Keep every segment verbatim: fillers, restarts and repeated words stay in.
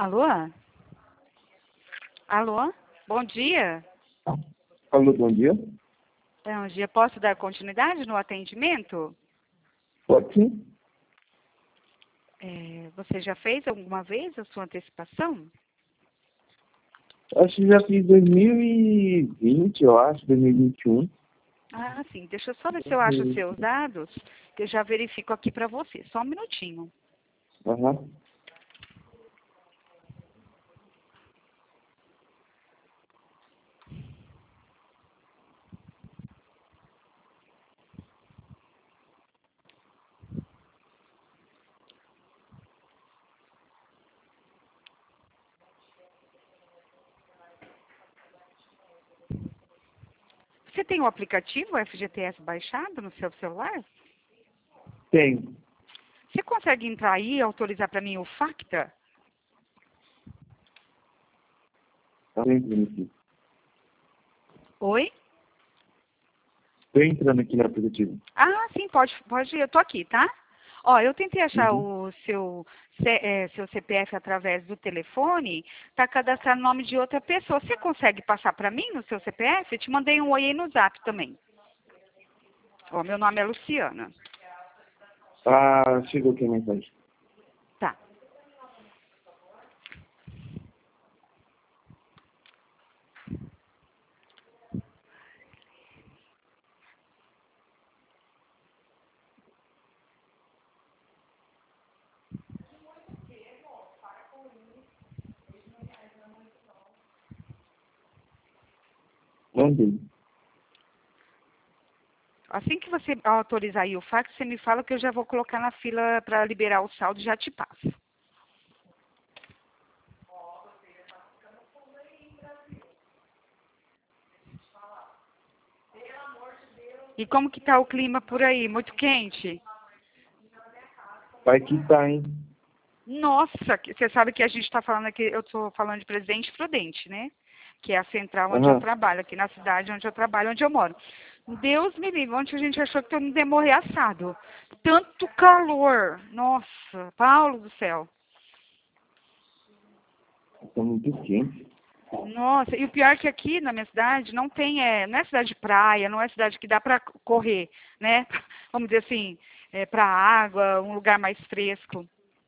Alô? Alô? Bom dia. Alô, bom dia. Bom dia. Posso dar continuidade no atendimento? Pode sim. É, você já fez alguma vez a sua antecipação? Acho que já fiz dois mil e vinte, eu acho, dois mil e vinte e um. Ah, sim. Deixa eu só ver se eu acho os seus dados, que eu já verifico aqui para você. Só um minutinho. Aham. Você tem o aplicativo F G T S baixado no seu celular? Tem. Você consegue entrar aí e autorizar para mim o FACTA? Tá entrando aqui. Oi? Tô entrando aqui no aplicativo. Ah, sim, pode, pode ir. Eu tô aqui, tá? Ó, eu tentei achar Uhum. o seu, C- é, seu C P F através do telefone, tá cadastrado o nome de outra pessoa. Você consegue passar para mim no seu C P F? Eu te mandei um oi aí no zap também. Ó, meu nome é Luciana. Ah, chegou aqui a mensagem. Tá. Mandei. Assim que você autorizar aí o fax, você me fala que eu já vou colocar na fila para liberar o saldo e já te passo. E como que tá o clima por aí? Muito quente? Vai que tá, hein? Nossa, que- você sabe que a gente está falando aqui, eu estou falando de Presidente Prudente, né? Que é a central onde eu Aham. trabalho, aqui na cidade onde eu trabalho, onde eu moro. Deus me livre, ontem a gente achou que eu não ia morrer assado. Tanto calor. Nossa, Paulo do céu. Tá muito quente. Nossa, e o pior é que aqui na minha cidade não tem, é, não é cidade de praia, não é cidade que dá para correr, né? Vamos dizer assim, é, para água, um lugar mais fresco.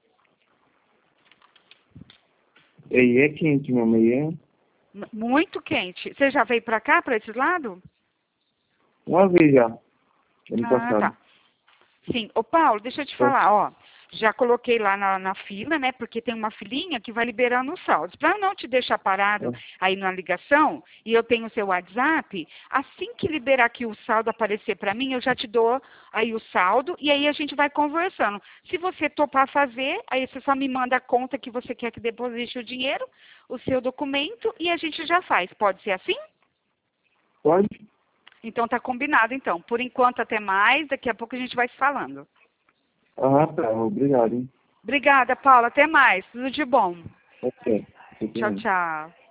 E aí é quente mesmo, aí é M- Muito quente. Você já veio para cá, para esse lado? uma vez já, ano Ah, passado. tá. Sim. Ô, Paulo, deixa eu te Então, falar, ó. Já coloquei lá na, na fila, né? Porque tem uma filinha que vai liberando os saldos. Para não te deixar parado é. aí na ligação, e eu tenho o seu WhatsApp, assim que liberar aqui o saldo aparecer para mim, eu já te dou aí o saldo e aí a gente vai conversando. Se você topar fazer, aí você só me manda a conta que você quer que deposite o dinheiro, o seu documento e a gente já faz. Pode ser assim? Pode? Então tá combinado, então. Por enquanto até mais, daqui a pouco a gente vai se falando. Ah, tá. Obrigado, hein? Obrigada, Paula. Até mais. Tudo de bom. Ok. Você Tchau, também. tchau.